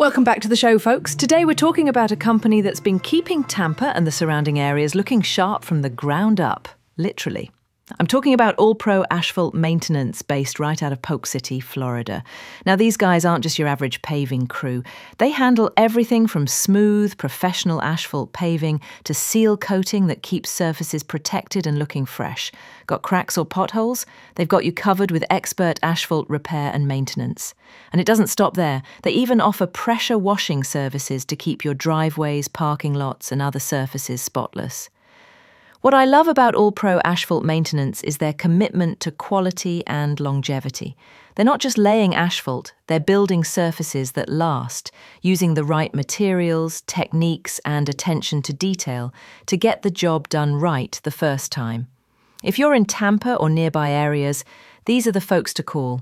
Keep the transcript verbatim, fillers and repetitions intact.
Welcome back to the show, folks. Today we're talking about a company that's been keeping Tampa and the surrounding areas looking sharp from the ground up, literally. I'm talking about All Pro Asphalt Maintenance, based right out of Polk City, Florida. Now, these guys aren't just your average paving crew. They handle everything from smooth, professional asphalt paving to seal coating that keeps surfaces protected and looking fresh. Got cracks or potholes? They've got you covered with expert asphalt repair and maintenance. And it doesn't stop there. They even offer pressure washing services to keep your driveways, parking lots, and other surfaces spotless. What I love about All Pro Asphalt Maintenance is their commitment to quality and longevity. They're not just laying asphalt, they're building surfaces that last, using the right materials, techniques, and attention to detail to get the job done right the first time. If you're in Tampa or nearby areas, these are the folks to call.